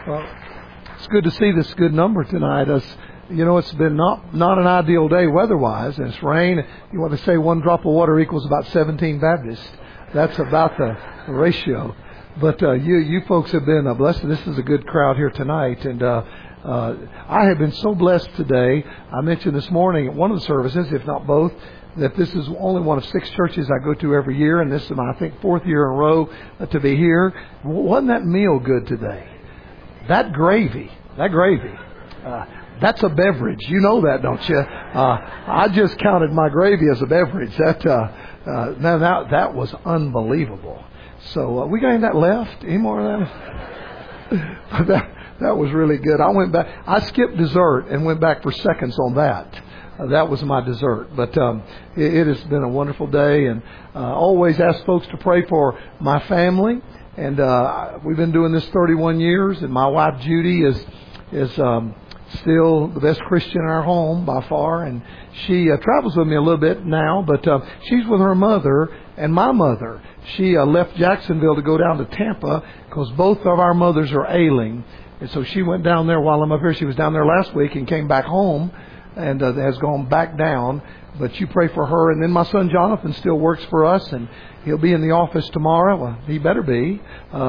Well, it's good to see this good number tonight. It's been not an ideal day weather-wise, and it's rain. You want to say one drop of water equals about 17 Baptists. That's about the ratio. But you folks have been blessed. This is a good crowd here tonight, and I have been so blessed today. I mentioned this morning at one of the services, if not both, that this is only one of 6 churches I go to every year, and this is my, I think, 4th year in a row to be here. Wasn't that meal good today? That gravy, that's a beverage. You know that, don't you? I just counted my gravy as a beverage. That was unbelievable. So we got any of that left? Any more of that? That was really good. I went back. I skipped dessert and went back for seconds on that. That was my dessert. But it has been a wonderful day, and always ask folks to pray for my family. And we've been doing this 31 years, and my wife Judy is still the best Christian in our home by far, and she travels with me a little bit now, but she's with her mother and my mother. She left Jacksonville to go down to Tampa because both of our mothers are ailing, and so she went down there while I'm up here. She was down there last week and came back home and has gone back down. But you pray for her. And then my son Jonathan still works for us, and he'll be in the office tomorrow. Well, he better be.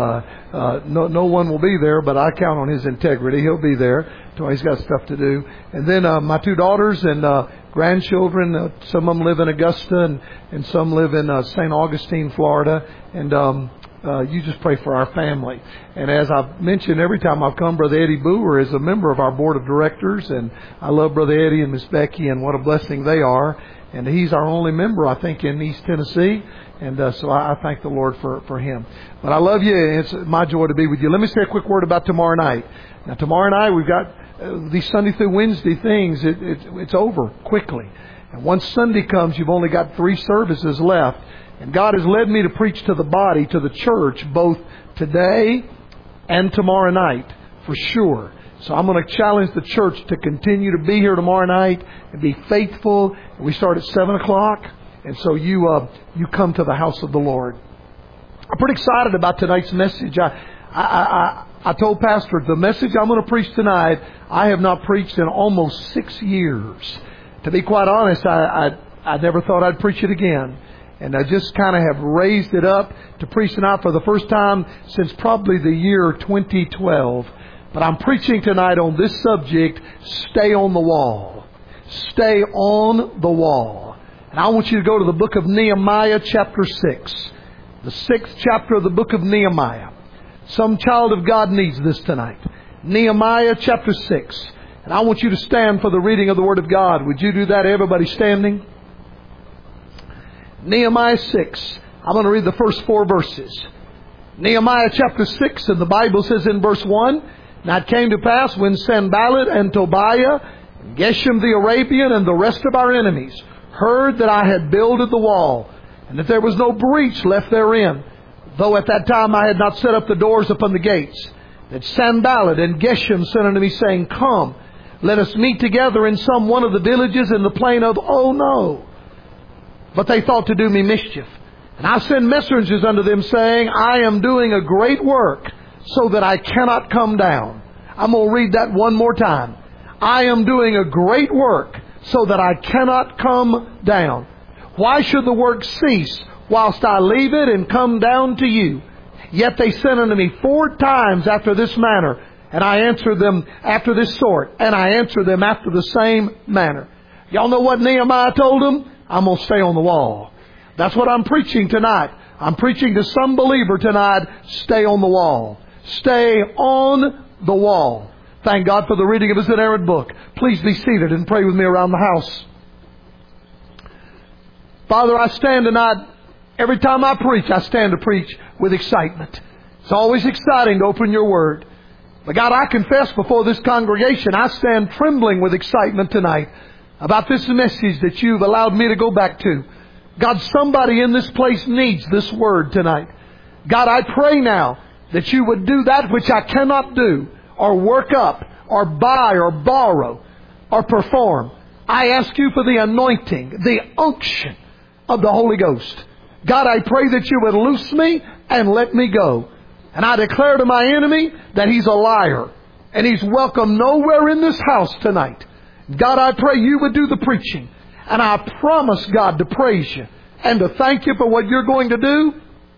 No one will be there, but I count on his integrity. He'll be there. He's got stuff to do. And then my 2 daughters and grandchildren. Some of them live in Augusta, and some live in St. Augustine, Florida. And you just pray for our family. And as I've mentioned every time I've come, Brother Eddie Boer is a member of our board of directors, and I love Brother Eddie and Miss Becky, and what a blessing they are. And he's our only member, I think, in East Tennessee. And so I thank the Lord for him. But I love you, and it's my joy to be with you. Let me say a quick word about tomorrow night. Now, tomorrow night we've got these Sunday through Wednesday things. It's over quickly. And once Sunday comes, you've only got 3 services left. And God has led me to preach to the body, to the church, both today and tomorrow night, for sure. So I'm going to challenge the church to continue to be here tomorrow night and be faithful. We start at 7 o'clock, and so you come to the house of the Lord. I'm pretty excited about tonight's message. I told Pastor, the message I'm going to preach tonight, I have not preached in almost 6 years. To be quite honest, I never thought I'd preach it again. And I just kind of have raised it up to preach tonight for the first time since probably the year 2012. But I'm preaching tonight on this subject, stay on the wall. Stay on the wall. And I want you to go to the book of Nehemiah chapter 6. The 6th chapter of the book of Nehemiah. Some child of God needs this tonight. Nehemiah chapter 6. And I want you to stand for the reading of the Word of God. Would you do that? Everybody standing? Nehemiah 6. I'm going to read the first 4 verses. Nehemiah chapter 6, and the Bible says in verse 1, Now it came to pass when Sanballat and Tobiah, and Geshem the Arabian, and the rest of our enemies heard that I had builded the wall, and that there was no breach left therein, though at that time I had not set up the doors upon the gates, that Sanballat and Geshem sent unto me, saying, Come, let us meet together in some one of the villages in the plain of No. But they thought to do me mischief. And I send messengers unto them, saying, I am doing a great work, so that I cannot come down. I'm going to read that one more time. I am doing a great work, so that I cannot come down. Why should the work cease, whilst I leave it and come down to you? Yet they sent unto me 4 times after this manner, and I answered them after this sort, and I answered them after the same manner. Y'all know what Nehemiah told them? I'm going to stay on the wall. That's what I'm preaching tonight. I'm preaching to some believer tonight. Stay on the wall. Stay on the wall. Thank God for the reading of His inerrant book. Please be seated and pray with me around the house. Father, I stand tonight. Every time I preach, I stand to preach with excitement. It's always exciting to open your Word. But God, I confess before this congregation, I stand trembling with excitement tonight about this message that you've allowed me to go back to. God, somebody in this place needs this word tonight. God, I pray now that you would do that which I cannot do, or work up, or buy, or borrow, or perform. I ask you for the anointing, the unction of the Holy Ghost. God, I pray that you would loose me and let me go. And I declare to my enemy that he's a liar. And he's welcome nowhere in this house tonight. God, I pray you would do the preaching. And I promise, God, to praise you and to thank you for what you're going to do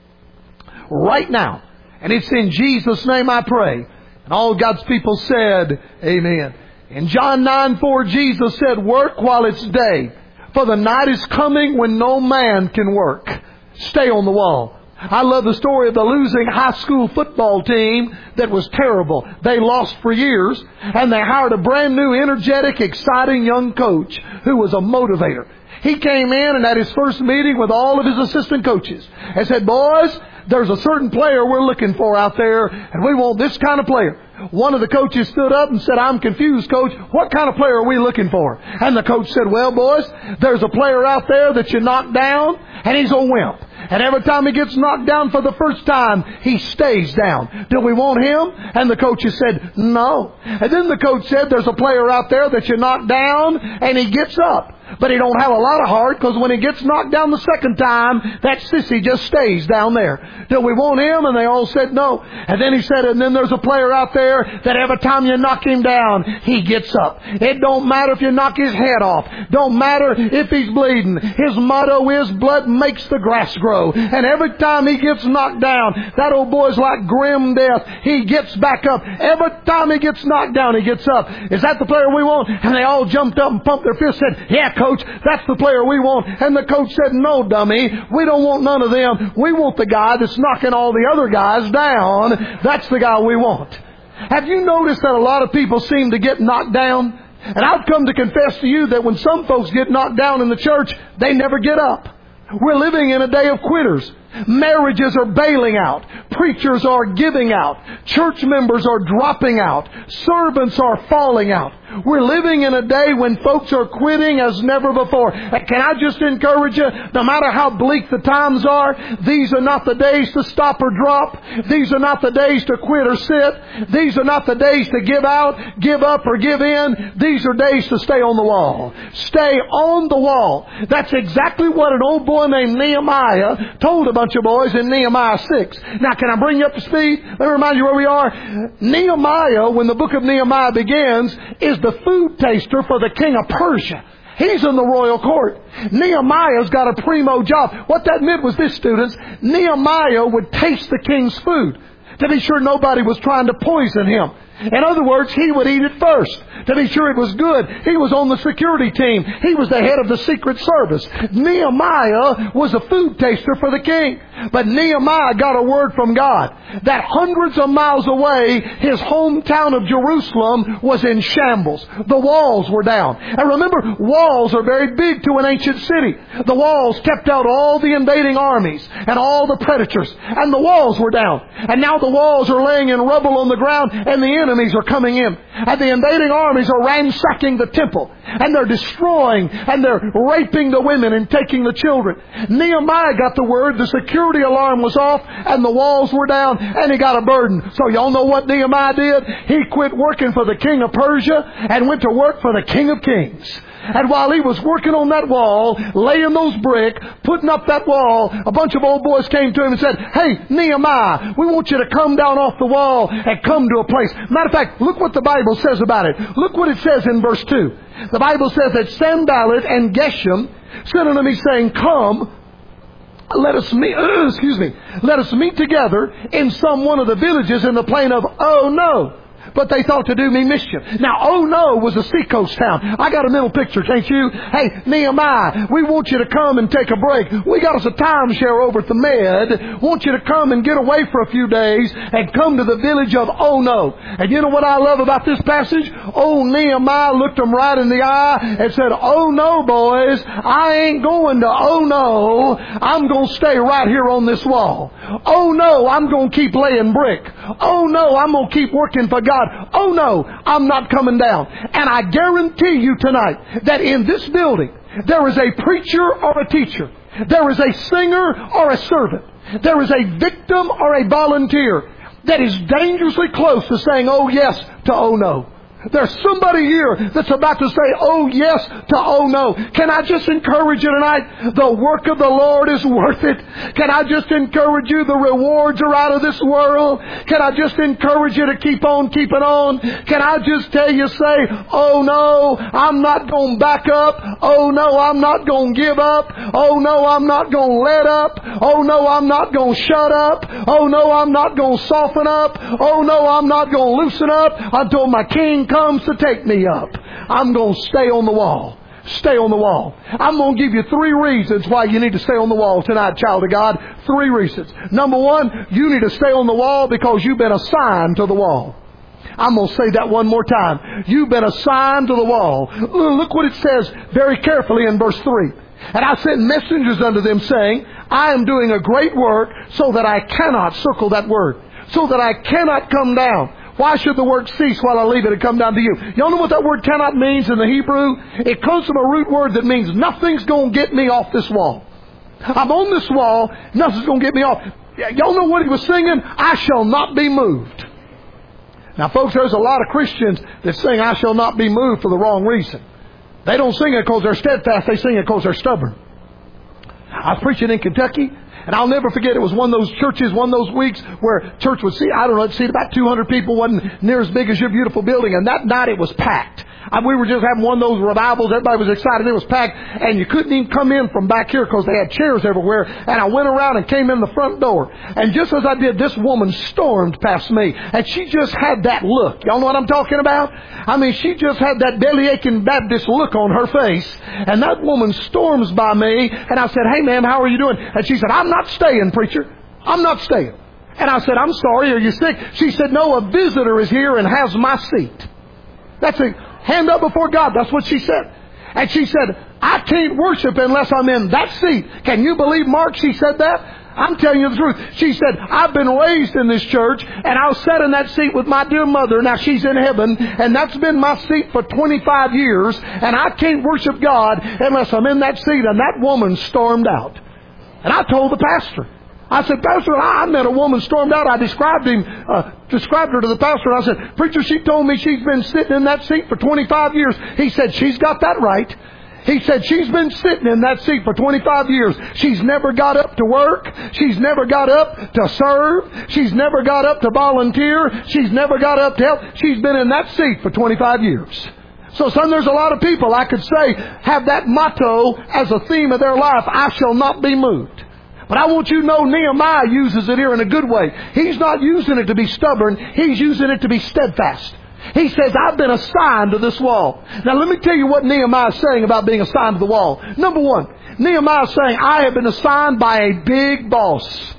right now. And it's in Jesus' name I pray. And all God's people said, amen. In John 9:4, Jesus said, work while it's day, for the night is coming when no man can work. Stay on the wall. I love the story of the losing high school football team that was terrible. They lost for years, and they hired a brand new, energetic, exciting young coach who was a motivator. He came in and at his first meeting with all of his assistant coaches and said, boys, there's a certain player we're looking for out there, and we want this kind of player. One of the coaches stood up and said, I'm confused, Coach. What kind of player are we looking for? And the coach said, well, boys, there's a player out there that you knock down, and he's a wimp. And every time he gets knocked down for the first time, he stays down. Do we want him? And the coaches said, no. And then the coach said, there's a player out there that you knock down, and he gets up. But he don't have a lot of heart, because when he gets knocked down the second time, that sissy just stays down there. Do we want him? And they all said no. And then he said, and then there's a player out there that every time you knock him down, he gets up. It don't matter if you knock his head off. Don't matter if he's bleeding. His motto is, blood makes the grass grow. And every time he gets knocked down, that old boy's like grim death. He gets back up. Every time he gets knocked down, he gets up. Is that the player we want? And they all jumped up and pumped their fists and said, yeah, Coach, that's the player we want. And the coach said, no, dummy, we don't want none of them. We want the guy that's knocking all the other guys down. That's the guy we want. Have you noticed that a lot of people seem to get knocked down? And I've come to confess to you that when some folks get knocked down in the church, they never get up. We're living in a day of quitters. Marriages are bailing out. Preachers are giving out. Church members are dropping out. Servants are falling out. We're living in a day when folks are quitting as never before. Can I just encourage you, no matter how bleak the times are, these are not the days to stop or drop. These are not the days to quit or sit. These are not the days to give out, give up, or give in. These are days to stay on the wall. Stay on the wall. That's exactly what an old boy named Nehemiah told a bunch of boys in Nehemiah 6. Now, can I bring you up to speed? Let me remind you where we are. Nehemiah, when the book of Nehemiah begins, is the food taster for the king of Persia. He's in the royal court. Nehemiah's got a primo job. What that meant was this, students. Nehemiah would taste the king's food to be sure nobody was trying to poison him. In other words, he would eat it first to be sure it was good. He was on the security team. He was the head of the Secret Service. Nehemiah was a food taster for the king. But Nehemiah got a word from God that hundreds of miles away, his hometown of Jerusalem was in shambles. The walls were down. And remember, walls are very big to an ancient city. The walls kept out all the invading armies and all the predators. And the walls were down. And now the walls are laying in rubble on the ground, and the enemies are coming in. And the invading armies are ransacking the temple. And they're destroying and they're raping the women and taking the children. Nehemiah got the word, the security alarm was off, and the walls were down, and he got a burden. So y'all know what Nehemiah did? He quit working for the king of Persia and went to work for the King of Kings. And while he was working on that wall, laying those bricks, putting up that wall, a bunch of old boys came to him and said, hey, Nehemiah, we want you to come down off the wall and come to a place. Matter of fact, look what the Bible says about it. Look what it says in verse 2. The Bible says that Sanballat and Geshem sent unto me saying, come, let us meet together in some one of the villages in the plain of No. But they thought to do me mischief. Now, No was a seacoast town. I got a mental picture, can't you? Hey, Nehemiah, we want you to come and take a break. We got us a timeshare over at the Med. Want you to come and get away for a few days and come to the village of No. And you know what I love about this passage? Nehemiah looked them right in the eye and said, no, boys, I ain't going to No. I'm going to stay right here on this wall. No, I'm going to keep laying brick. No, I'm going to keep working for God. No, I'm not coming down. And I guarantee you tonight that in this building, there is a preacher or a teacher. There is a singer or a servant. There is a victim or a volunteer that is dangerously close to saying, yes, to no. There's somebody here that's about to say, oh yes to oh no. Can I just encourage you tonight? The work of the Lord is worth it. Can I just encourage you? The rewards are out of this world. Can I just encourage you to keep on keeping on? Can I just tell you, say, oh no, I'm not going to back up. Oh no, I'm not going to give up. Oh no, I'm not going to let up. Oh no, I'm not going to shut up. Oh no, I'm not going to soften up. Oh no, I'm not going to loosen up until my King comes to take me up. I'm going to stay on the wall. Stay on the wall. I'm going to give you 3 reasons why you need to stay on the wall tonight, child of God. 3 reasons. Number 1, you need to stay on the wall because you've been assigned to the wall. I'm going to say that one more time. You've been assigned to the wall. Look what it says very carefully in verse 3. And I sent messengers unto them saying, I am doing a great work so that I cannot, circle that word, so that I cannot come down. Why should the work cease while I leave it and come down to you? Y'all know what that word cannot means in the Hebrew? It comes from a root word that means nothing's going to get me off this wall. I'm on this wall, nothing's going to get me off. Y'all know what he was singing? I shall not be moved. Now folks, there's a lot of Christians that sing I shall not be moved for the wrong reason. They don't sing it because they're steadfast, they sing it because they're stubborn. I was preaching in Kentucky, and I'll never forget, it was one of those churches, one of those weeks where church would seat, I don't know, it'd seat about 200 people, wasn't near as big as your beautiful building, and that night it was packed. We were just having one of those revivals. Everybody was excited. It was packed. And you couldn't even come in from back here because they had chairs everywhere. And I went around and came in the front door. And just as I did, this woman stormed past me. And she just had that look. Y'all know what I'm talking about? I mean, she just had that belly-aching Baptist look on her face. And that woman storms by me. And I said, hey, ma'am, how are you doing? And she said, I'm not staying, preacher. I'm not staying. And I said, I'm sorry, are you sick? She said, no, a visitor is here and has my seat. That's a hand up before God. That's what she said. And she said, I can't worship unless I'm in that seat. Can you believe, Mark, she said that? I'm telling you the truth. She said, I've been raised in this church, and I'll sit in that seat with my dear mother. Now she's in heaven, and that's been my seat for 25 years, and I can't worship God unless I'm in that seat. And that woman stormed out. And I told the pastor, I said, Pastor, I met a woman stormed out. I described her to the pastor. And I said, preacher, she told me she's been sitting in that seat for 25 years. He said, she's got that right. He said, she's been sitting in that seat for 25 years. She's never got up to work. She's never got up to serve. She's never got up to volunteer. She's never got up to help. She's been in that seat for 25 years. So, son, there's a lot of people, I could say, have that motto as a theme of their life. I shall not be moved. But I want you to know Nehemiah uses it here in a good way. He's not using it to be stubborn. He's using it to be steadfast. He says, I've been assigned to this wall. Now let me tell you what Nehemiah is saying about being assigned to the wall. Number 1, Nehemiah is saying, I have been assigned by a big boss.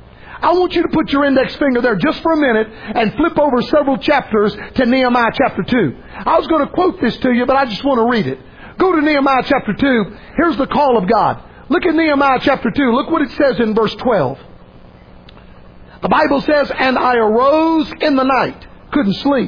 I want you to put your index finger there just for a minute and flip over several chapters to Nehemiah chapter 2. I was going to quote this to you, but I just want to read it. Go to Nehemiah chapter 2. Here's the call of God. Look at Nehemiah chapter 2. Look what it says in verse 12. The Bible says, and I arose in the night, couldn't sleep,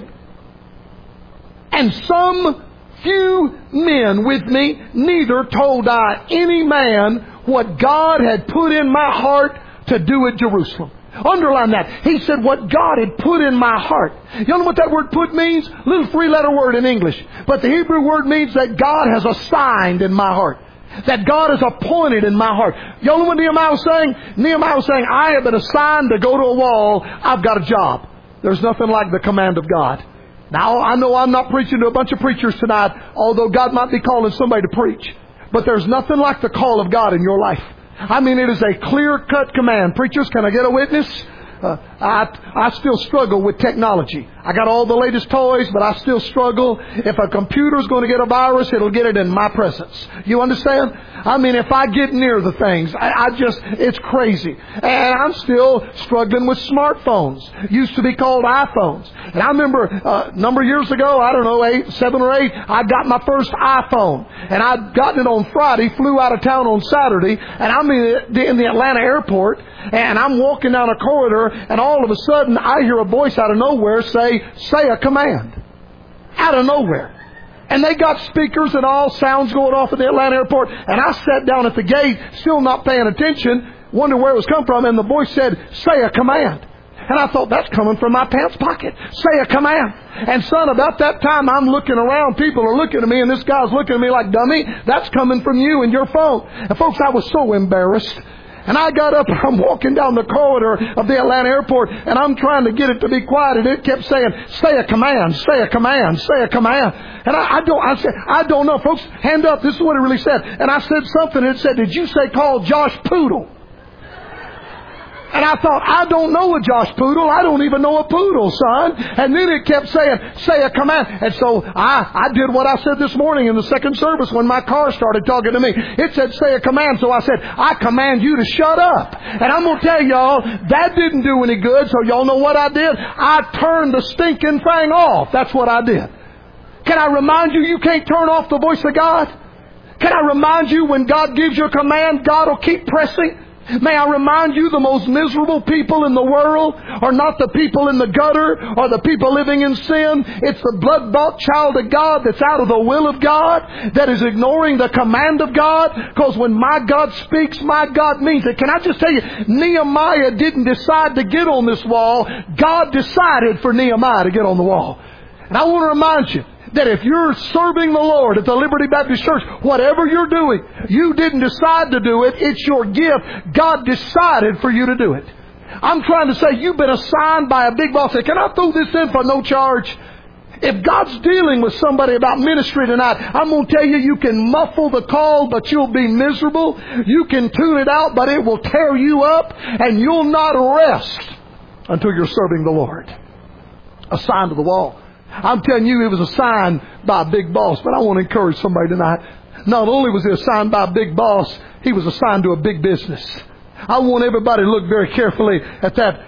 and some few men with me, neither told I any man what God had put in my heart to do at Jerusalem. Underline that. He said what God had put in my heart. You know what that word put means? Little 3-letter word in English. But the Hebrew word means that God has assigned in my heart. That God has appointed in my heart. You know what Nehemiah was saying? Nehemiah was saying, I have been assigned to go to a wall. I've got a job. There's nothing like the command of God. Now, I know I'm not preaching to a bunch of preachers tonight, although God might be calling somebody to preach. But there's nothing like the call of God in your life. I mean, it is a clear-cut command. Preachers, can I get a witness? I still struggle with technology. I got all the latest toys, but I still struggle. If a computer's going to get a virus, it'll get it in my presence. You understand? I mean, if I get near the things, it's crazy. And I'm still struggling with smartphones. Used to be called iPhones. And I remember a number of years ago, I don't know, 7 or 8, I got my first iPhone. And I'd gotten it on Friday, flew out of town on Saturday, and I'm in the Atlanta airport, and I'm walking down a corridor, and all of a sudden I hear a voice out of nowhere say a command. Out of nowhere. And they got speakers and all, sounds going off at the Atlanta airport. And I sat down at the gate, still not paying attention, wondering where it was coming from. And the voice said, say a command. And I thought, that's coming from my pants pocket. Say a command. And son, about that time I'm looking around, people are looking at me, and this guy's looking at me like, dummy, that's coming from you and your phone. And folks, I was so embarrassed. And I got up and I'm walking down the corridor of the Atlanta airport, and I'm trying to get it to be quiet, and it kept saying, say a command, say a command, say a command. And I said, I don't know. Folks, hand up. This is what it really said. And I said something, and it said, did you say call Josh Poodle? And I thought, I don't know a Josh Poodle. I don't even know a poodle, son. And then it kept saying, say a command. And so I did what I said this morning in the second service when my car started talking to me. It said, say a command. So I said, I command you to shut up. And I'm going to tell y'all, that didn't do any good. So y'all know what I did? I turned the stinking thing off. That's what I did. Can I remind you, you can't turn off the voice of God? Can I remind you, when God gives you a command, God will keep pressing? May I remind you, the most miserable people in the world are not the people in the gutter or the people living in sin. It's the blood-bought child of God that's out of the will of God, that is ignoring the command of God. Because when my God speaks, my God means it. Can I just tell you, Nehemiah didn't decide to get on this wall. God decided for Nehemiah to get on the wall. And I want to remind you that if you're serving the Lord at the Liberty Baptist Church, whatever you're doing, you didn't decide to do it. It's your gift. God decided for you to do it. I'm trying to say, you've been assigned by a big boss. Say, can I throw this in for no charge? If God's dealing with somebody about ministry tonight, I'm going to tell you, you can muffle the call, but you'll be miserable. You can tune it out, but it will tear you up, and you'll not rest until you're serving the Lord. Assigned to the wall. I'm telling you, he was assigned by a big boss, but I want to encourage somebody tonight. Not only was he assigned by a big boss, he was assigned to a big business. I want everybody to look very carefully at that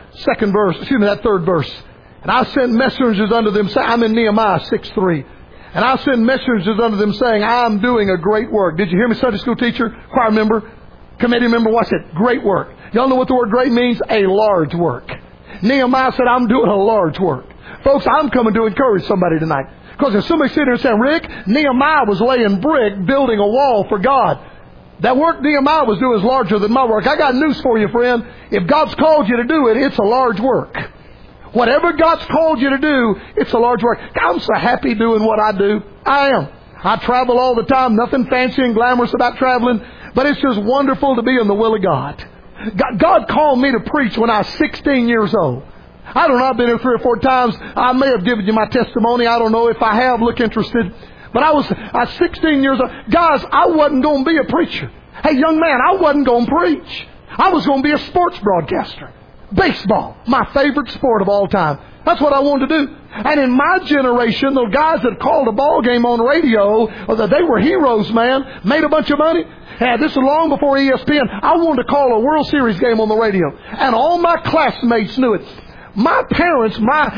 that third verse. And I sent messengers unto them, I'm in Nehemiah 6:3. And I sent messengers unto them saying, I'm doing a great work. Did you hear me, Sunday school teacher, choir member, committee member? Watch it. Great work. Y'all know what the word great means? A large work. Nehemiah said, I'm doing a large work. Folks, I'm coming to encourage somebody tonight. Because if somebody sitting there and saying, Rick, Nehemiah was laying brick, building a wall for God. That work Nehemiah was doing is larger than my work. I got news for you, friend. If God's called you to do it, it's a large work. Whatever God's called you to do, it's a large work. I'm so happy doing what I do. I am. I travel all the time. Nothing fancy and glamorous about traveling. But it's just wonderful to be in the will of God. God called me to preach when I was 16 years old. I don't know, I've been here 3 or 4 times. I may have given you my testimony. I don't know. If I have, look interested. But I was 16 years old. Guys, I wasn't going to be a preacher. Hey, young man, I wasn't going to preach. I was going to be a sports broadcaster. Baseball, my favorite sport of all time. That's what I wanted to do. And in my generation, the guys that called a ball game on radio, they were heroes, man. Made a bunch of money. This is long before ESPN. I wanted to call a World Series game on the radio. And all my classmates knew it. My parents,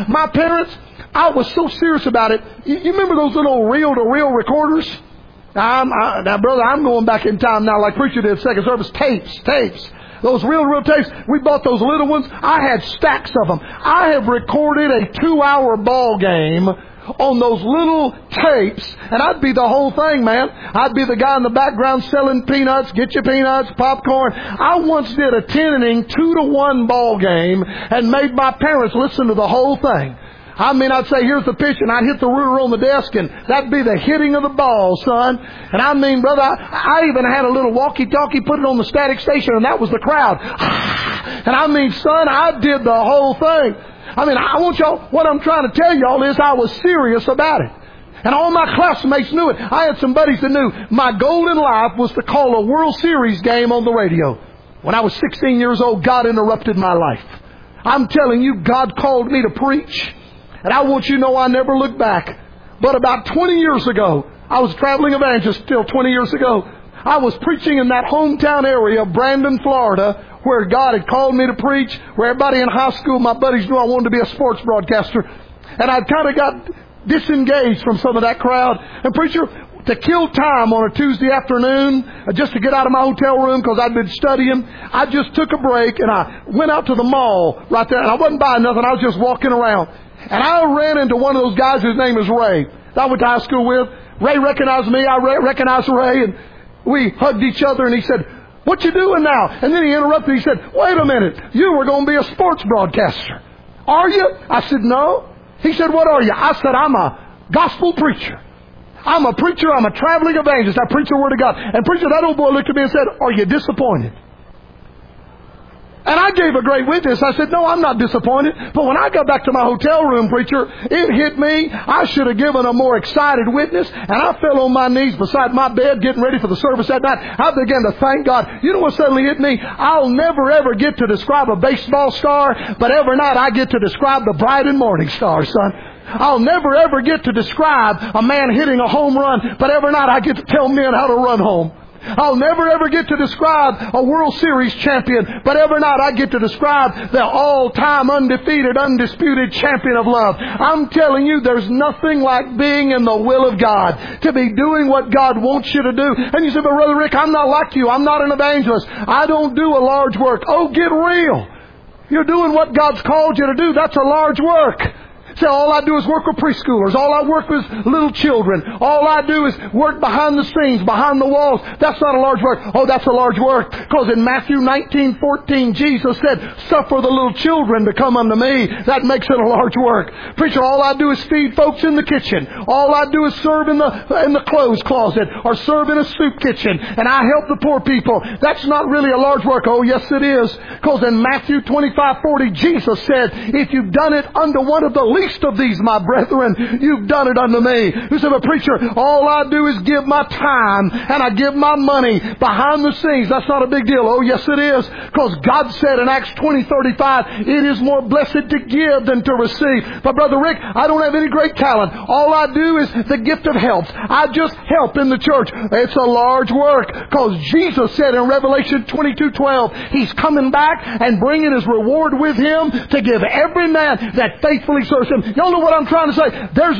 I was so serious about it. You remember those little reel-to-reel recorders? Now, brother, I'm going back in time now like preacher did second service. Tapes. Those reel-to-reel tapes, we bought those little ones. I had stacks of them. I have recorded a 2-hour ball game on those little tapes, and I'd be the whole thing, man. I'd be the guy in the background selling peanuts, get your peanuts, popcorn. I once did a 10-inning 2-1 ball game and made my parents listen to the whole thing. I mean, I'd say, here's the pitch, and I'd hit the rooter on the desk, and that'd be the hitting of the ball, son. And I mean, brother, I even had a little walkie-talkie, put it on the static station, and that was the crowd. And I mean, son, I did the whole thing. I mean, I want y'all, what I'm trying to tell y'all is I was serious about it. And all my classmates knew it. I had some buddies that knew my goal in life was to call a World Series game on the radio. When I was 16 years old, God interrupted my life. I'm telling you, God called me to preach. And I want you to know I never looked back. But about 20 years ago, I was a traveling evangelist still 20 years ago. I was preaching in that hometown area of Brandon, Florida, where God had called me to preach, where everybody in high school, my buddies knew I wanted to be a sports broadcaster. And I kind of got disengaged from some of that crowd. And preacher, to kill time on a Tuesday afternoon, just to get out of my hotel room because I'd been studying, I just took a break and I went out to the mall right there. And I wasn't buying nothing. I was just walking around. And I ran into one of those guys whose name is Ray, that I went to high school with. Ray recognized me. I recognized Ray. And we hugged each other. And he said, "What you doing now?" And then he interrupted. He said, "Wait a minute. You were going to be a sports broadcaster." Are you? I said, no. He said, what are you? I said, I'm a gospel preacher. I'm a preacher. I'm a traveling evangelist. I preach the Word of God. And preacher, that old boy looked at me and said, are you disappointed? And I gave a great witness. I said, no, I'm not disappointed. But when I got back to my hotel room, preacher, it hit me. I should have given a more excited witness. And I fell on my knees beside my bed getting ready for the service that night. I began to thank God. You know what suddenly hit me? I'll never ever get to describe a baseball star, but every night I get to describe the bright and morning star, son. I'll never ever get to describe a man hitting a home run, but every night I get to tell men how to run home. I'll never ever get to describe a World Series champion, but every night I get to describe the all-time undefeated, undisputed champion of love. I'm telling you, there's nothing like being in the will of God, to be doing what God wants you to do. And you say, but Brother Rick, I'm not like you. I'm not an evangelist. I don't do a large work. Oh, get real. You're doing what God's called you to do. That's a large work. Say, all I do is work with preschoolers. All I work with little children. All I do is work behind the scenes, behind the walls. That's not a large work. Oh, that's a large work. Because in Matthew 19:14, Jesus said, suffer the little children to come unto me. That makes it a large work. Preacher, all I do is feed folks in the kitchen. All I do is serve in the clothes closet or serve in a soup kitchen. And I help the poor people. That's not really a large work. Oh, yes, it is. Because in Matthew 25:40, Jesus said, if you've done it unto one of the least of these, my brethren, you've done it unto me. You say, but preacher, all I do is give my time and I give my money behind the scenes. That's not a big deal. Oh, yes, it is. Because God said in Acts 20:35, it is more blessed to give than to receive. But Brother Rick, I don't have any great talent. All I do is the gift of helps. I just help in the church. It's a large work. Because Jesus said in Revelation 22:12, He's coming back and bringing His reward with Him to give every man that faithfully serves Him. Y'all know what I'm trying to say? There's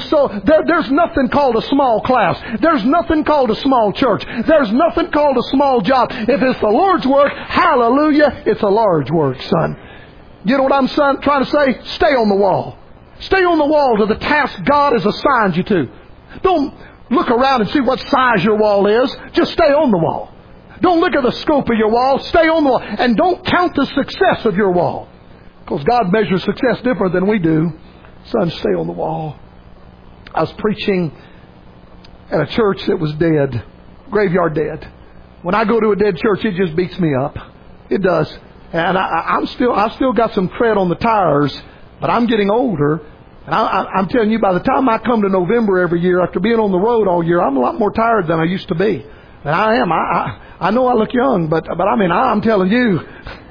nothing called a small class. There's nothing called a small church. There's nothing called a small job. If it's the Lord's work, hallelujah, it's a large work, son. You know what I'm trying to say? Stay on the wall. Stay on the wall to the task God has assigned you to. Don't look around and see what size your wall is. Just stay on the wall. Don't look at the scope of your wall. Stay on the wall. And don't count the success of your wall. Because God measures success different than we do. Son, stay on the wall. I was preaching at a church that was dead. Graveyard dead. When I go to a dead church, it just beats me up. It does. And I still got some tread on the tires, but I'm getting older. And I'm telling you, by the time I come to November every year, after being on the road all year, I'm a lot more tired than I used to be. And I am. I know I look young, but I mean, I'm telling you.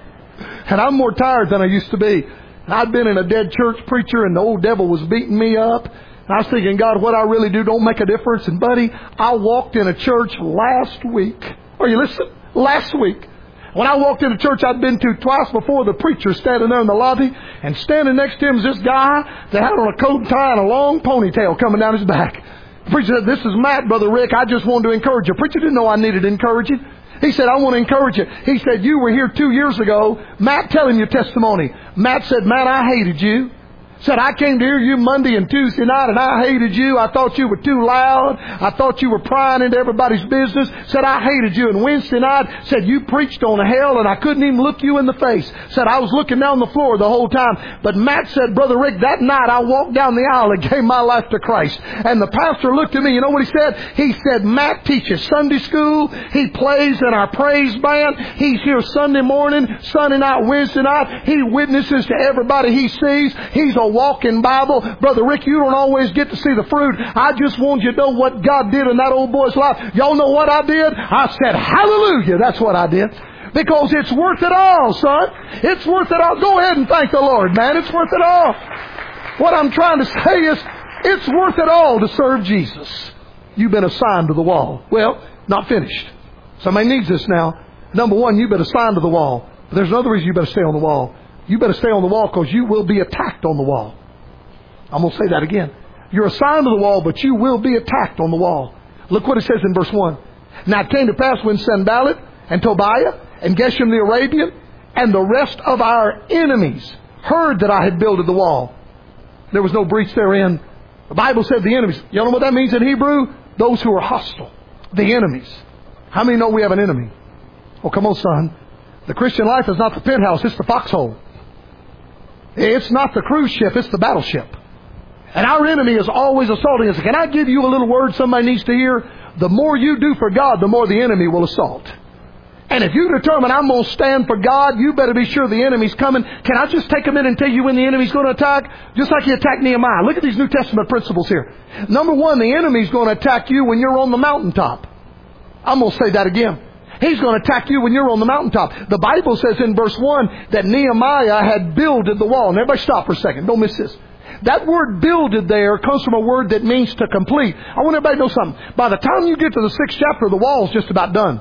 And I'm more tired than I used to be. And I'd been in a dead church preacher and the old devil was beating me up. And I was thinking, God, what I really do don't make a difference. And buddy, I walked in a church last week. Are you listening? Last week. When I walked in a church I'd been to twice before, the preacher standing there in the lobby, and standing next to him is this guy that had on a coat and tie and a long ponytail coming down his back. The preacher said, this is Matt, Brother Rick. I just wanted to encourage you. The preacher didn't know I needed encouraging. He said, I want to encourage you. He said, you were here 2 years ago. Matt, tell him your testimony. Matt said, Matt, I hated you. Said, I came to hear you Monday and Tuesday night and I hated you. I thought you were too loud. I thought you were prying into everybody's business. Said, I hated you. And Wednesday night, said, you preached on hell and I couldn't even look you in the face. Said, I was looking down the floor the whole time. But Matt said, Brother Rick, that night I walked down the aisle and gave my life to Christ. And the pastor looked at me. You know what he said? He said, Matt teaches Sunday school. He plays in our praise band. He's here Sunday morning, Sunday night, Wednesday night. He witnesses to everybody he sees. He's a walking Bible. Brother Rick, you don't always get to see the fruit. I just want you to know what God did in that old boy's life. Y'all know what I did? I said, hallelujah. That's what I did. Because it's worth it all, son. It's worth it all. Go ahead and thank the Lord, man. It's worth it all. What I'm trying to say is, it's worth it all to serve Jesus. You've been assigned to the wall. Well, not finished. Somebody needs this now. Number one, you've been assigned to the wall. But there's another reason you better stay on the wall. You better stay on the wall because you will be attacked on the wall. I'm going to say that again. You're assigned to the wall, but you will be attacked on the wall. Look what it says in verse 1. Now it came to pass when Sanballat and Tobiah and Geshem the Arabian and the rest of our enemies heard that I had builded the wall. There was no breach therein. The Bible said the enemies. You know what that means in Hebrew? Those who are hostile. The enemies. How many know we have an enemy? Oh, come on, son. The Christian life is not the penthouse, it's the foxhole. It's not the cruise ship, it's the battleship. And our enemy is always assaulting us. Can I give you a little word somebody needs to hear? The more you do for God, the more the enemy will assault. And if you determine I'm going to stand for God, you better be sure the enemy's coming. Can I just take a minute and tell you when the enemy's going to attack? Just like he attacked Nehemiah. Look at these New Testament principles here. Number one, the enemy's going to attack you when you're on the mountaintop. I'm going to say that again. He's going to attack you when you're on the mountaintop. The Bible says in verse 1 that Nehemiah had builded the wall. And everybody stop for a second. Don't miss this. That word builded there comes from a word that means to complete. I want everybody to know something. By the time you get to the 6th chapter, the wall's just about done.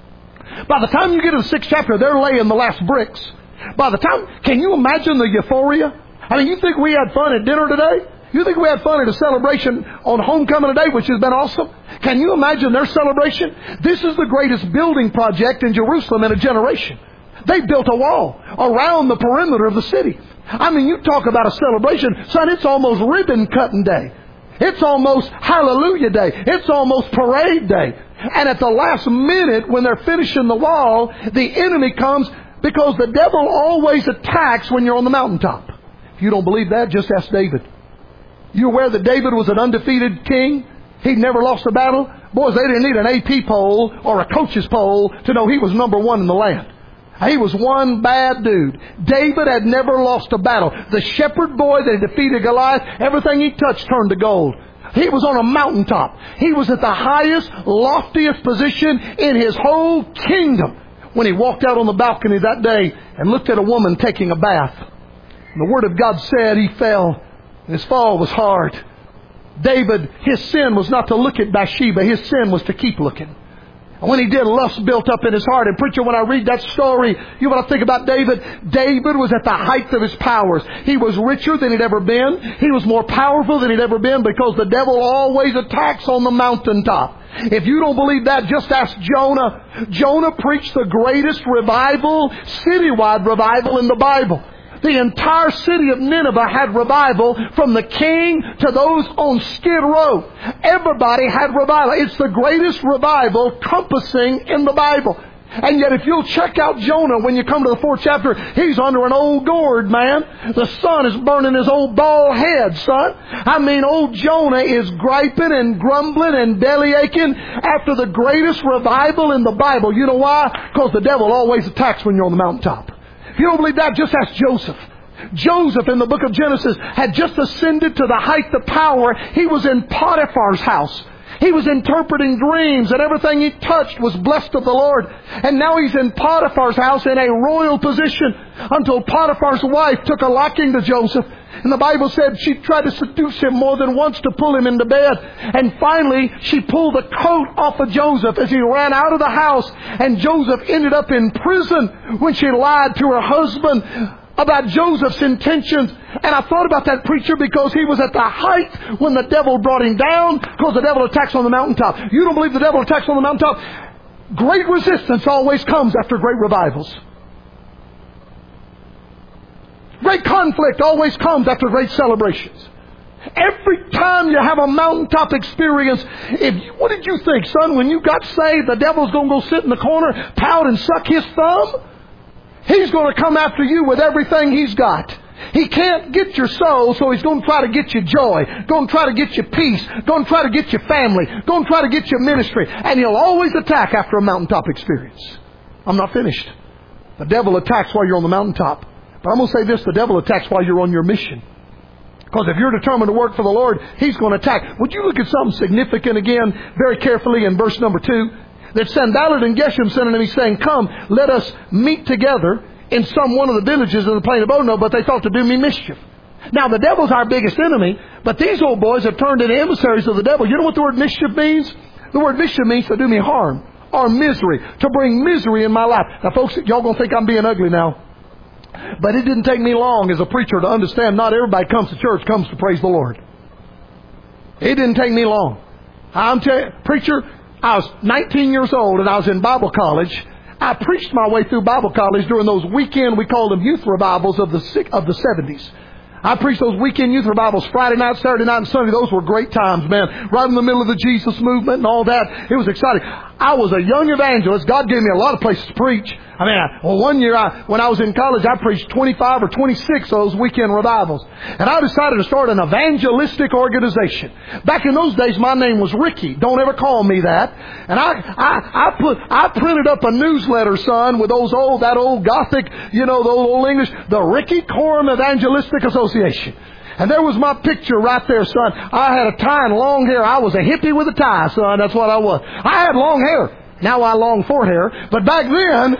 By the time you get to the 6th chapter, they're laying the last bricks. By the time, can you imagine the euphoria? I mean, you think we had fun at dinner today? You think we had fun at a celebration on homecoming today, which has been awesome? Can you imagine their celebration? This is the greatest building project in Jerusalem in a generation. They built a wall around the perimeter of the city. I mean, you talk about a celebration. Son, it's almost ribbon cutting day. It's almost hallelujah day. It's almost parade day. And at the last minute, when they're finishing the wall, the enemy comes because the devil always attacks when you're on the mountaintop. If you don't believe that, just ask David. You aware that David was an undefeated king? He'd never lost a battle? Boys, they didn't need an AP poll or a coach's poll to know he was number one in the land. He was one bad dude. David had never lost a battle. The shepherd boy that defeated Goliath, everything he touched turned to gold. He was on a mountaintop. He was at the highest, loftiest position in his whole kingdom when he walked out on the balcony that day and looked at a woman taking a bath. And the Word of God said he fell, and his fall was hard. David, his sin was not to look at Bathsheba. His sin was to keep looking. And when he did, lust built up in his heart. And preacher, when I read that story, you want to think about David. David was at the height of his powers. He was richer than he'd ever been. He was more powerful than he'd ever been because the devil always attacks on the mountaintop. If you don't believe that, just ask Jonah. Jonah preached the greatest revival, citywide revival in the Bible. The entire city of Nineveh had revival, from the king to those on Skid Row. Everybody had revival. It's the greatest revival compassing in the Bible. And yet if you'll check out Jonah when you come to the 4th chapter, he's under an old gourd, man. The sun is burning his old bald head, son. I mean, old Jonah is griping and grumbling and belly aching after the greatest revival in the Bible. You know why? Because the devil always attacks when you're on the mountaintop. If you don't believe that, just ask Joseph. Joseph in the book of Genesis had just ascended to the height of power. He was in Potiphar's house. He was interpreting dreams, and everything he touched was blessed of the Lord. And now he's in Potiphar's house in a royal position until Potiphar's wife took a liking to Joseph. And the Bible said she tried to seduce him more than once to pull him into bed. And finally, she pulled the coat off of Joseph as he ran out of the house. And Joseph ended up in prison when she lied to her husband about Joseph's intentions. And I thought about that preacher because he was at the height when the devil brought him down, because the devil attacks on the mountaintop. You don't believe the devil attacks on the mountaintop? Great resistance always comes after great revivals. Great conflict always comes after great celebrations. Every time you have a mountaintop experience, what did you think, son, when you got saved, the devil's going to go sit in the corner, pout and suck his thumb? He's going to come after you with everything he's got. He can't get your soul, so he's going to try to get you joy, going to try to get you peace, going to try to get you family, going to try to get you ministry. And he'll always attack after a mountaintop experience. I'm not finished. The devil attacks while you're on the mountaintop. But I'm going to say this, the devil attacks while you're on your mission. Because if you're determined to work for the Lord, he's going to attack. Would you look at something significant again, very carefully in verse number 2? That Sanballat and Geshem sent unto me, saying, Come, let us meet together in some one of the villages of the plain of Ono, but they thought to do me mischief. Now, the devil's our biggest enemy, but these old boys have turned into emissaries of the devil. You know what the word mischief means? The word mischief means to do me harm or misery, to bring misery in my life. Now, folks, y'all going to think I'm being ugly now. But it didn't take me long as a preacher to understand not everybody comes to church comes to praise the Lord. It didn't take me long. I'm telling you, preacher, I was 19 years old and I was in Bible college. I preached my way through Bible college during those weekend, we called them youth revivals of the 70s. I preached those weekend youth revivals Friday night, Saturday night, and Sunday. Those were great times, man. Right in the middle of the Jesus movement and all that. It was exciting. I was a young evangelist. God gave me a lot of places to preach. I mean, one year when I was in college, I preached 25 or 26 of those weekend revivals. And I decided to start an evangelistic organization. Back in those days, my name was Ricky. Don't ever call me that. And I printed up a newsletter, son, with that old Gothic, the old English, the Ricky Corum Evangelistic Association. And there was my picture right there, son. I had a tie and long hair. I was a hippie with a tie, son. That's what I was. I had long hair. Now I long for hair. But back then,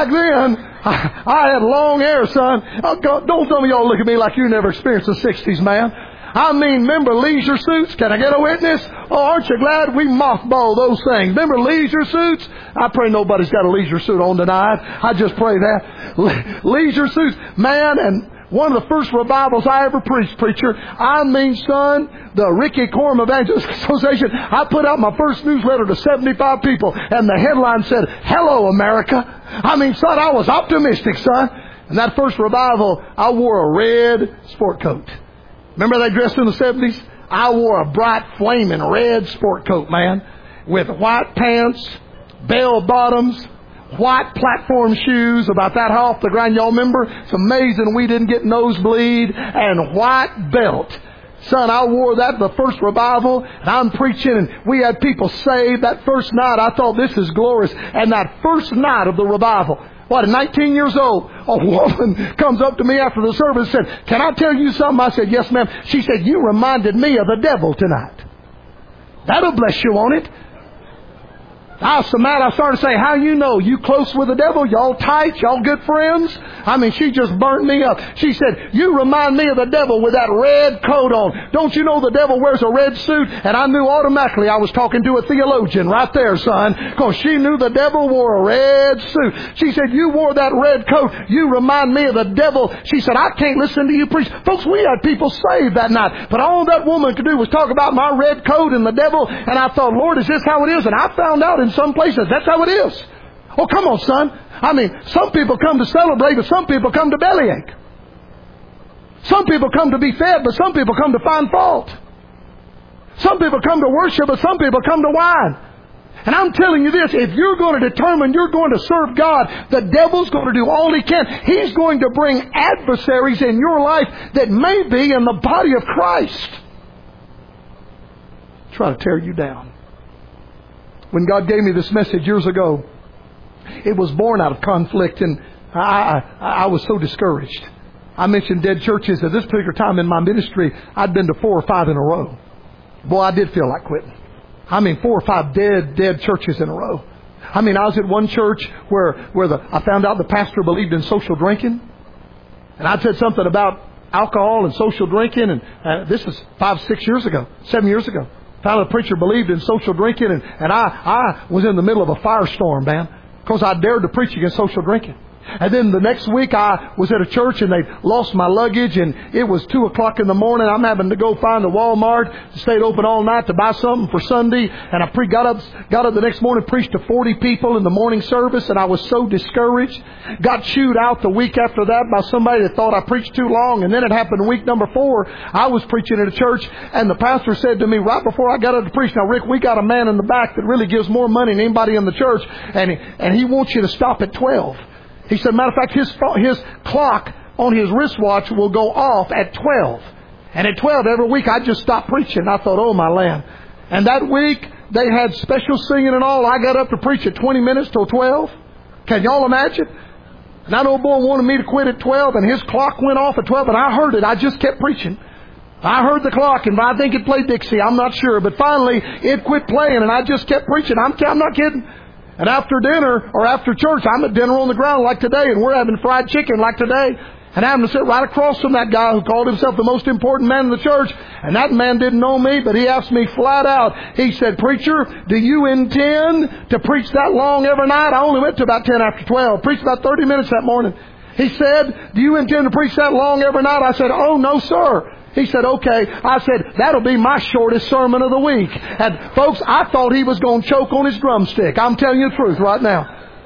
I had long hair, son. Don't some of y'all look at me like you never experienced the 60s, man. I mean, remember leisure suits? Can I get a witness? Oh, aren't you glad we mothballed those things? Remember leisure suits? I pray nobody's got a leisure suit on tonight. I just pray that. Leisure suits. Man, and one of the first revivals I ever preached, preacher. I mean, son, the Ricky Corum Evangelistic Association. I put out my first newsletter to 75 people, and the headline said, "Hello, America." I mean, son, I was optimistic, son. And that first revival, I wore a red sport coat. Remember they dressed in the 70s? I wore a bright, flaming red sport coat, man, with white pants, bell bottoms, white platform shoes about that high off the ground. Y'all remember? It's amazing we didn't get nosebleed. And white belt. Son, I wore that the first revival, and I'm preaching, and we had people saved. That first night, I thought, this is glorious. And that first night of the revival, at 19 years old, a woman comes up to me after the service and said, "Can I tell you something?" I said, "Yes, ma'am." She said, "You reminded me of the devil tonight." That'll bless you, won't it? I was so mad I started to say, "How you know? You close with the devil? Y'all tight? Y'all good friends?" I mean, she just burnt me up. She said, "You remind me of the devil with that red coat on. Don't you know the devil wears a red suit?" And I knew automatically I was talking to a theologian right there, son, because she knew the devil wore a red suit. She said, "You wore that red coat. You remind me of the devil." She said, "I can't listen to you preach." Folks, we had people saved that night. But all that woman could do was talk about my red coat and the devil. And I thought, Lord, is this how it is? And I found out in some places that's how it is. Oh, come on, son. I mean, some people come to celebrate, but some people come to bellyache. Some people come to be fed, but some people come to find fault. Some people come to worship, but some people come to whine. And I'm telling you this, if you're going to determine you're going to serve God, the devil's going to do all he can. He's going to bring adversaries in your life that may be in the body of Christ. Try to tear you down. When God gave me this message years ago, it was born out of conflict, and I was so discouraged. I mentioned dead churches. At this particular time in my ministry, I'd been to 4 or 5 in a row. Boy, I did feel like quitting. I mean, 4 or 5 dead churches in a row. I mean, I was at one church where I found out the pastor believed in social drinking. And I said something about alcohol and social drinking, and this is 5, 6 years ago, 7 years ago. Found a preacher believed in social drinking, and I was in the middle of a firestorm, man, because I dared to preach against social drinking. And then the next week I was at a church and they lost my luggage, and it was 2 o'clock in the morning. I'm having to go find a Walmart, stayed open all night to buy something for Sunday. And I got up the next morning, preached to 40 people in the morning service, and I was so discouraged. Got chewed out the week after that by somebody that thought I preached too long. And then it happened week number 4. I was preaching at a church, and the pastor said to me right before I got up to preach, "Now, Rick, we got a man in the back that really gives more money than anybody in the church, and he wants you to stop at 12. He said, matter of fact, his clock on his wristwatch will go off at 12. And at 12 every week I just stopped preaching. I thought, oh my land. And that week they had special singing and all. I got up to preach at 20 minutes till 12. Can y'all imagine? And that old boy wanted me to quit at 12, and his clock went off at 12, and I heard it. I just kept preaching. I heard the clock, and I think it played Dixie. I'm not sure. But finally it quit playing, and I just kept preaching. I'm not kidding. And after dinner, or after church, I'm at dinner on the ground like today, and we're having fried chicken like today. And I happened to sit right across from that guy who called himself the most important man in the church. And that man didn't know me, but he asked me flat out. He said, "Preacher, do you intend to preach that long every night?" I only went to about 10 after 12. Preached about 30 minutes that morning. He said, "Do you intend to preach that long every night?" I said, "Oh, no, sir." He said, "Okay." I said, "That'll be my shortest sermon of the week." And folks, I thought he was going to choke on his drumstick. I'm telling you the truth right now.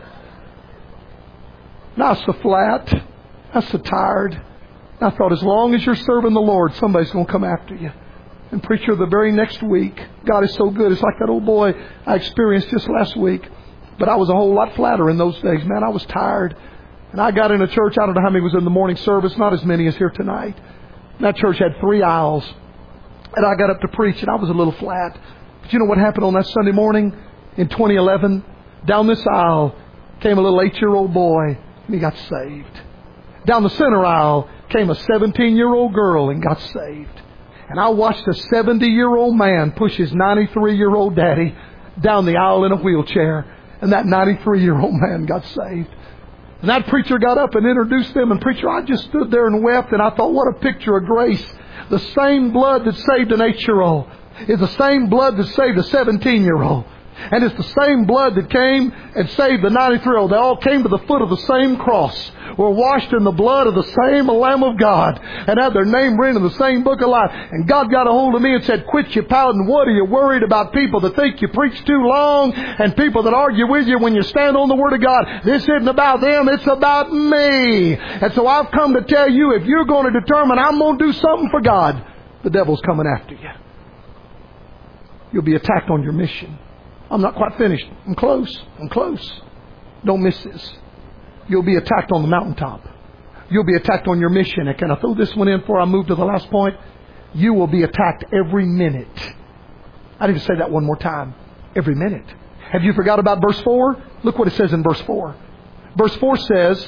And I was so flat. I was so tired. I thought, as long as you're serving the Lord, somebody's going to come after you. And preacher, the very next week, God is so good. It's like that old boy I experienced just last week. But I was a whole lot flatter in those days. Man, I was tired. And I got in a church, I don't know how many was in the morning service, not as many as here tonight. And that church had 3 aisles. And I got up to preach, and I was a little flat. But you know what happened on that Sunday morning in 2011? Down this aisle came a little 8-year-old boy, and he got saved. Down the center aisle came a 17-year-old girl and got saved. And I watched a 70-year-old man push his 93-year-old daddy down the aisle in a wheelchair. And that 93-year-old man got saved. And that preacher got up and introduced them. And preacher, I just stood there and wept. And I thought, what a picture of grace. The same blood that saved an 8-year-old is the same blood that saved a 17-year-old. And it's the same blood that came and saved the 93-year-old. They all came to the foot of the same cross, were washed in the blood of the same Lamb of God, and had their name written in the same book of life. And God got a hold of me and said, quit your pouting. What are you worried about? People that think you preach too long and people that argue with you when you stand on the Word of God. This isn't about them. It's about me. And so I've come to tell you, if you're going to determine I'm going to do something for God, the devil's coming after you. You'll be attacked on your mission. I'm not quite finished. I'm close. Don't miss this. You'll be attacked on the mountaintop. You'll be attacked on your mission. And can I throw this one in before I move to the last point? You will be attacked every minute. I need to say that one more time. Every minute. Have you forgot about verse 4? Look what it says in verse 4. Verse 4 says,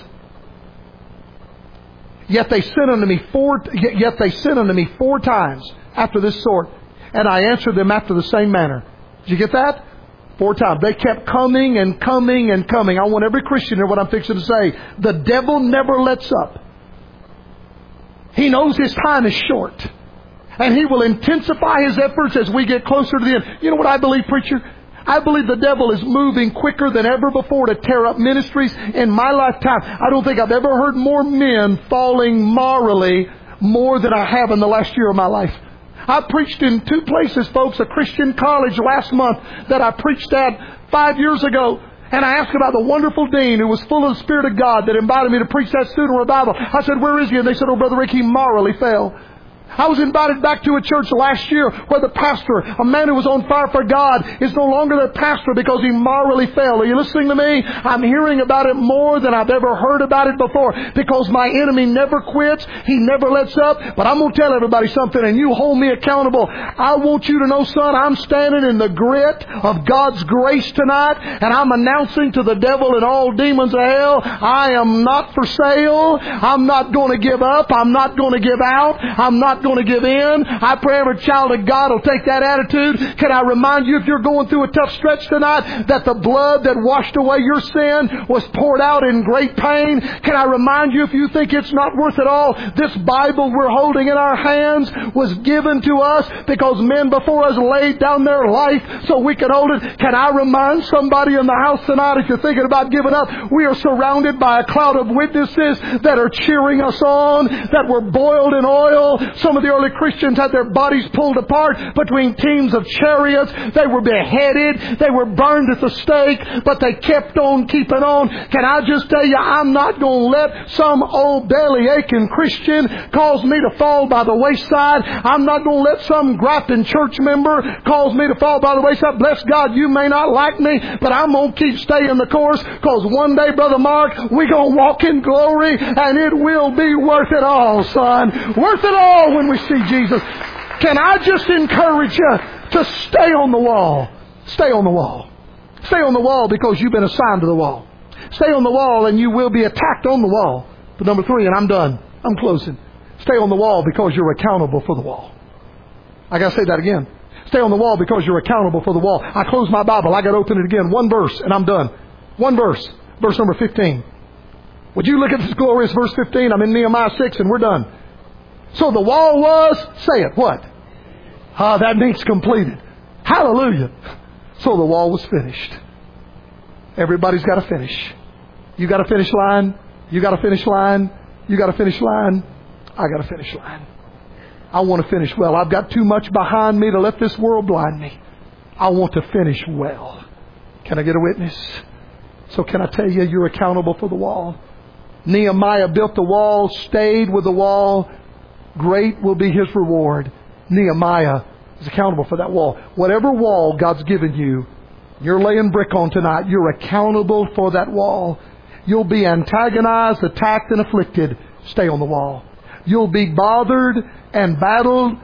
Yet they sent unto me 4 times after this sort, and I answered them after the same manner. Did you get that? 4 times. They kept coming and coming and coming. I want every Christian to hear what I'm fixing to say. The devil never lets up. He knows his time is short. And he will intensify his efforts as we get closer to the end. You know what I believe, preacher? I believe the devil is moving quicker than ever before to tear up ministries. In my lifetime, I don't think I've ever heard more men falling morally more than I have in the last year of my life. I preached in 2 places, folks, a Christian college last month that I preached at 5 years ago. And I asked about the wonderful dean who was full of the Spirit of God that invited me to preach that student revival. I said, where is he? And they said, oh, Brother Rick, he morally fell. I was invited back to a church last year where the pastor, a man who was on fire for God, is no longer their pastor because he morally fell. Are you listening to me? I'm hearing about it more than I've ever heard about it before because my enemy never quits. He never lets up. But I'm going to tell everybody something, and you hold me accountable. I want you to know, son, I'm standing in the grit of God's grace tonight, and I'm announcing to the devil and all demons of hell, I am not for sale. I'm not going to give up. I'm not going to give out. I'm not going to give in. I pray every child of God will take that attitude. Can I remind you, if you're going through a tough stretch tonight, that the blood that washed away your sin was poured out in great pain? Can I remind you, if you think it's not worth it all, this Bible we're holding in our hands was given to us because men before us laid down their life so we could hold it. Can I remind somebody in the house tonight, if you're thinking about giving up, we are surrounded by a cloud of witnesses that are cheering us on, that were boiled in oil. Some of the early Christians had their bodies pulled apart between teams of chariots. They were beheaded. They were burned at the stake, but they kept on keeping on. Can I just tell you, I'm not going to let some old belly-aching Christian cause me to fall by the wayside. I'm not going to let some griping church member cause me to fall by the wayside. Bless God, you may not like me, but I'm going to keep staying the course because one day, Brother Mark, we're going to walk in glory and it will be worth it all, son. Worth it all when we see Jesus. Can I just encourage you to stay on the wall? Stay on the wall. Stay on the wall because you've been assigned to the wall. Stay on the wall and you will be attacked on the wall. But number 3, and I'm done. I'm closing. Stay on the wall because you're accountable for the wall. I got to say that again. Stay on the wall because you're accountable for the wall. I close my Bible. I got to open it again. 1 verse and I'm done. 1 verse. Verse number 15. Would you look at this glorious verse 15? I'm in Nehemiah 6 and we're done. So the wall was, say it, what? That means completed. Hallelujah. So the wall was finished. Everybody's got to finish. You got a finish line. You got a finish line. You got a finish line. I got a finish line. I want to finish well. I've got too much behind me to let this world blind me. I want to finish well. Can I get a witness? So can I tell you, you're accountable for the wall. Nehemiah built the wall, stayed with the wall. Great will be his reward. Nehemiah is accountable for that wall. Whatever wall God's given you, You're laying brick on tonight. You're accountable for that wall. You'll be antagonized, attacked, and afflicted. Stay on the wall. You'll be bothered and battled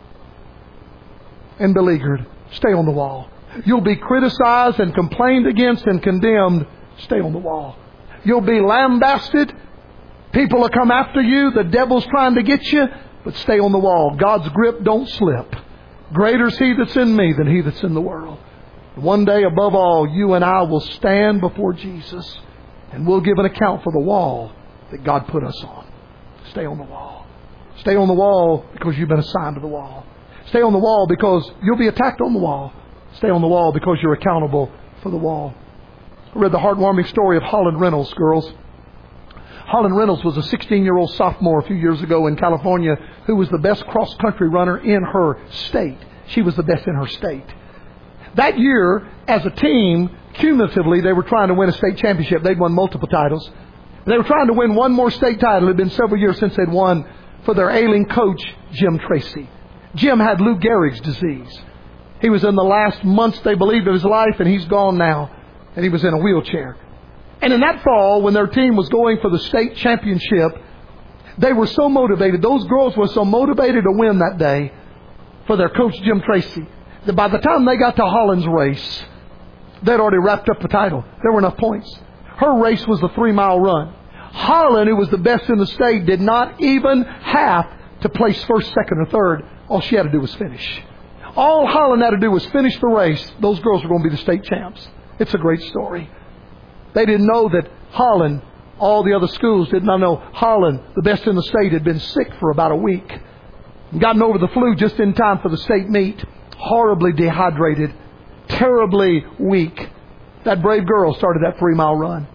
and beleaguered. Stay on the wall. You'll be criticized and complained against and condemned. Stay on the wall. You'll be lambasted. People will come after you. The devil's trying to get you. But stay on the wall. God's grip don't slip. Greater is He that's in me than he that's in the world. One day, above all, you and I will stand before Jesus, and we'll give an account for the wall that God put us on. Stay on the wall. Stay on the wall because you've been assigned to the wall. Stay on the wall because you'll be attacked on the wall. Stay on the wall because you're accountable for the wall. I read the heartwarming story of Holland Reynolds, girls. Holland Reynolds was a 16-year-old sophomore a few years ago in California who was the best cross-country runner in her state. She was the best in her state. That year, as a team, cumulatively, they were trying to win a state championship. They'd won multiple titles. They were trying to win one more state title. It had been several years since they'd won for their ailing coach, Jim Tracy. Jim had Lou Gehrig's disease. He was in the last months, they believed, of his life, and he's gone now. And he was in a wheelchair. And in that fall, when their team was going for the state championship, they were so motivated. Those girls were so motivated to win that day for their coach, Jim Tracy, that by the time they got to Holland's race, they'd already wrapped up the title. There were enough points. Her race was the 3-mile run. Holland, who was the best in the state, did not even have to place first, second, or third. All she had to do was finish. All Holland had to do was finish the race. Those girls were going to be the state champs. It's a great story. They didn't know that Holland, all the other schools did not know Holland, the best in the state, had been sick for about a week. And gotten over the flu just in time for the state meet. Horribly dehydrated. Terribly weak. That brave girl started that 3-mile run.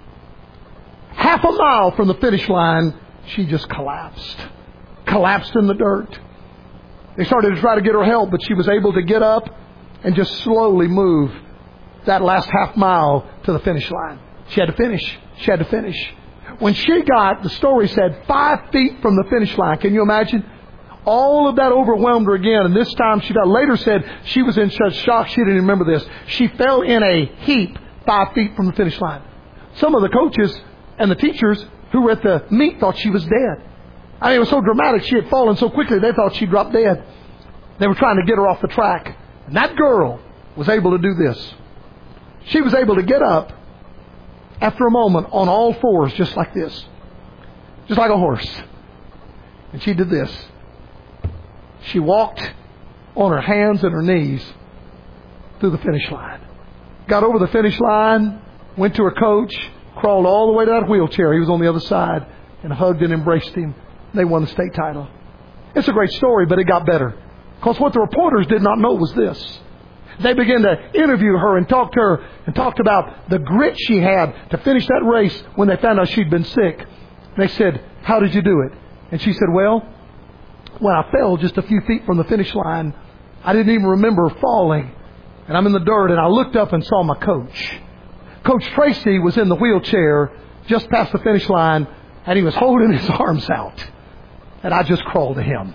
Half a mile from the finish line, she just collapsed. Collapsed in the dirt. They started to try to get her help, but she was able to get up and just slowly move that last half mile to the finish line. She had to finish. She had to finish. When she got, the story said, 5 feet from the finish line. Can you imagine? All of that overwhelmed her again. And this time she got, later said she was in such shock she didn't remember this. She fell in a heap 5 feet from the finish line. Some of the coaches and the teachers who were at the meet thought she was dead. I mean, it was so dramatic. She had fallen so quickly they thought she dropped dead. They were trying to get her off the track. And that girl was able to do this. She was able to get up after a moment on all fours just like this. Just like a horse. And she did this. She walked on her hands and her knees through the finish line. Got over the finish line, went to her coach, crawled all the way to that wheelchair. He was on the other side, and hugged and embraced him. They won the state title. It's a great story, but it got better. Because what the reporters did not know was this. They began to interview her and talk to her and talked about the grit she had to finish that race when they found out she'd been sick. They said, "How did you do it?" And she said, "Well, when I fell just a few feet from the finish line, I didn't even remember falling. And I'm in the dirt and I looked up and saw my coach. Coach Tracy was in the wheelchair just past the finish line and he was holding his arms out. And I just crawled to him.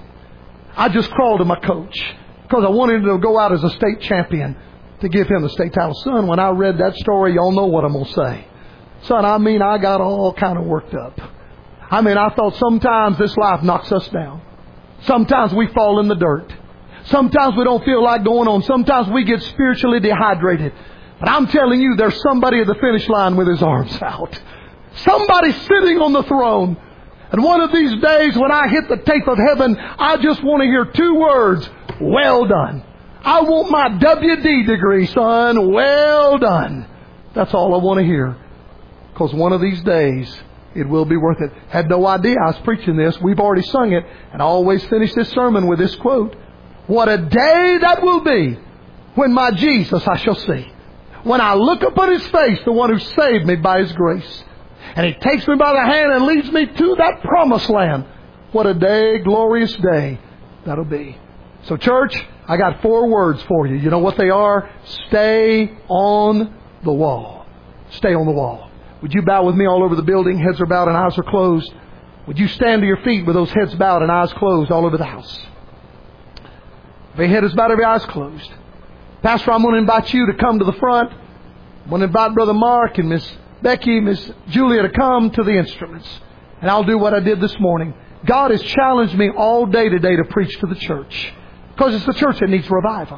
I just crawled to my coach because I wanted him to go out as a state champion to give him the state title." Son, when I read that story, y'all know what I'm going to say. Son, I got all kind of worked up. I thought sometimes this life knocks us down. Sometimes we fall in the dirt. Sometimes we don't feel like going on. Sometimes we get spiritually dehydrated. But I'm telling you, there's somebody at the finish line with his arms out. Somebody sitting on the throne. And one of these days when I hit the tape of heaven, I just want to hear 2 words. Well done. I want my WD degree, son. Well done. That's all I want to hear. Because one of these days, it will be worth it. Had no idea I was preaching this. We've already sung it. And I always finish this sermon with this quote. What a day that will be when my Jesus I shall see. When I look upon His face, the one who saved me by His grace. And He takes me by the hand and leads me to that promised land. What a day, glorious day that'll be. So church, I got 4 words for you. You know what they are? Stay on the wall. Stay on the wall. Would you bow with me all over the building? Heads are bowed and eyes are closed. Would you stand to your feet with those heads bowed and eyes closed all over the house? Every head is bowed, every eye is closed. Pastor, I'm going to invite you to come to the front. I'm going to invite Brother Mark and Miss Becky, Miss Julia to come to the instruments. And I'll do what I did this morning. God has challenged me all day today to preach to the church. Because it's the church that needs revival.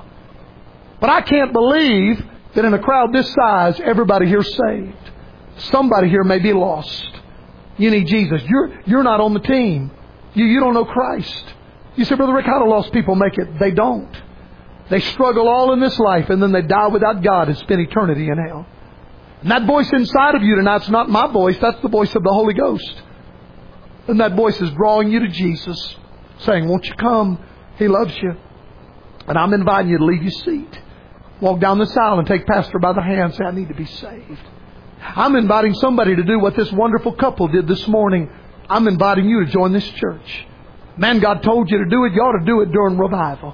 But I can't believe that in a crowd this size, everybody here's saved. Somebody here may be lost. You need Jesus. You're not on the team. You don't know Christ. You say, Brother Rick, how do lost people make it? They don't. They struggle all in this life and then they die without God and spend eternity in hell. And that voice inside of you tonight's not my voice. That's the voice of the Holy Ghost. And that voice is drawing you to Jesus, saying, won't you come? He loves you. And I'm inviting you to leave your seat. Walk down this aisle and take Pastor by the hand and say, I need to be saved. I'm inviting somebody to do what this wonderful couple did this morning. I'm inviting you to join this church. Man, God told you to do it. You ought to do it during revival.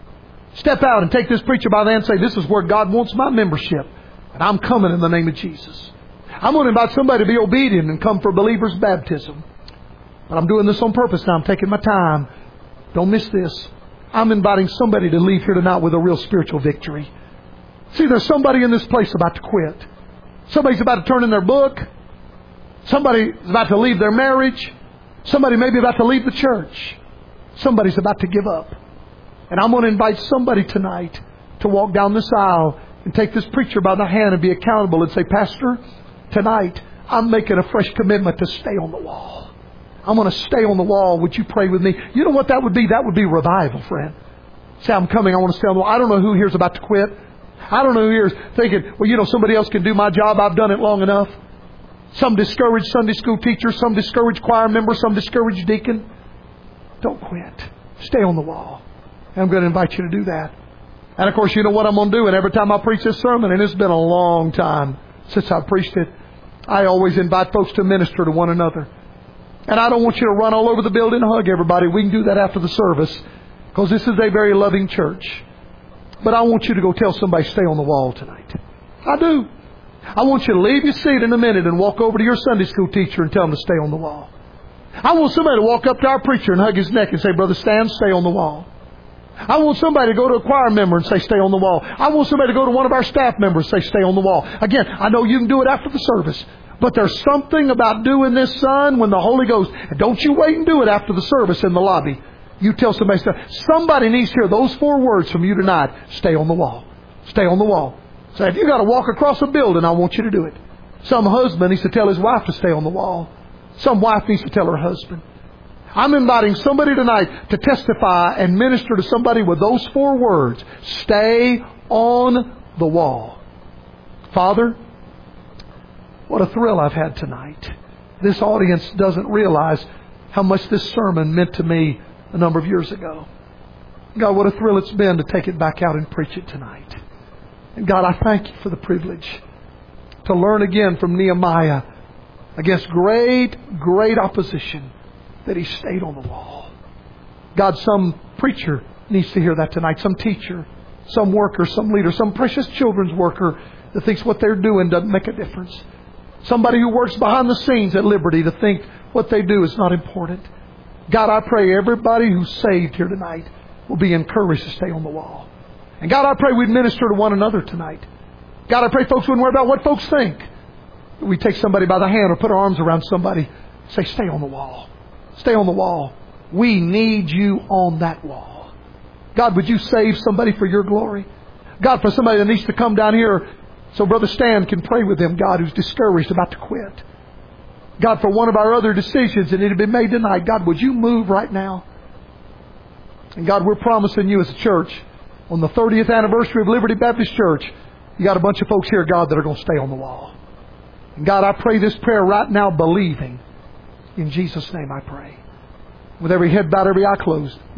Step out and take this preacher by the hand and say, this is where God wants my membership. And I'm coming in the name of Jesus. I'm going to invite somebody to be obedient and come for believer's baptism. But I'm doing this on purpose now. I'm taking my time. Don't miss this. I'm inviting somebody to leave here tonight with a real spiritual victory. See, there's somebody in this place about to quit. Somebody's about to turn in their book. Somebody's about to leave their marriage. Somebody may be about to leave the church. Somebody's about to give up. And I'm going to invite somebody tonight to walk down this aisle and take this preacher by the hand and be accountable and say, Pastor, tonight I'm making a fresh commitment to stay on the wall. I'm going to stay on the wall. Would you pray with me? You know what that would be? That would be revival, friend. Say, I'm coming. I want to stay on the wall. I don't know who here's about to quit. I don't know who here's thinking, well, you know, somebody else can do my job. I've done it long enough. Some discouraged Sunday school teacher, some discouraged choir member, some discouraged deacon. Don't quit. Stay on the wall. And I'm going to invite you to do that. And of course, you know what I'm going to do. And every time I preach this sermon, and it's been a long time since I preached it, I always invite folks to minister to one another. And I don't want you to run all over the building and hug everybody. We can do that after the service, because this is a very loving church. But I want you to go tell somebody, stay on the wall tonight. I do. I want you to leave your seat in a minute and walk over to your Sunday school teacher and tell him to stay on the wall. I want somebody to walk up to our preacher and hug his neck and say, Brother Stan, stay on the wall. I want somebody to go to a choir member and say, stay on the wall. I want somebody to go to one of our staff members and say, stay on the wall. Again, I know you can do it after the service, but there's something about doing this, son, when the Holy Ghost... And don't you wait and do it after the service in the lobby. You tell somebody needs to hear those 4 words from you tonight. Stay on the wall. Stay on the wall. Say, if you got to walk across a building, I want you to do it. Some husband needs to tell his wife to stay on the wall. Some wife needs to tell her husband. I'm inviting somebody tonight to testify and minister to somebody with those 4 words. Stay on the wall. Father, what a thrill I've had tonight. This audience doesn't realize how much this sermon meant to me a number of years ago. God, what a thrill it's been to take it back out and preach it tonight. And God, I thank you for the privilege to learn again from Nehemiah against great, great opposition that he stayed on the wall. God, some preacher needs to hear that tonight. Some teacher, some worker, some leader, some precious children's worker that thinks what they're doing doesn't make a difference. Somebody who works behind the scenes at Liberty to think what they do is not important. God, I pray everybody who's saved here tonight will be encouraged to stay on the wall. And God, I pray we'd minister to one another tonight. God, I pray folks wouldn't worry about what folks think. We take somebody by the hand or put our arms around somebody. Say, stay on the wall. Stay on the wall. We need you on that wall. God, would you save somebody for your glory? God, for somebody that needs to come down here so Brother Stan can pray with them, God, who's discouraged, about to quit. God, for one of our other decisions that need to be made tonight, God, would you move right now? And God, we're promising you as a church, on the 30th anniversary of Liberty Baptist Church, you got a bunch of folks here, God, that are going to stay on the wall. And God, I pray this prayer right now, believing. In Jesus' name I pray. With every head bowed, every eye closed.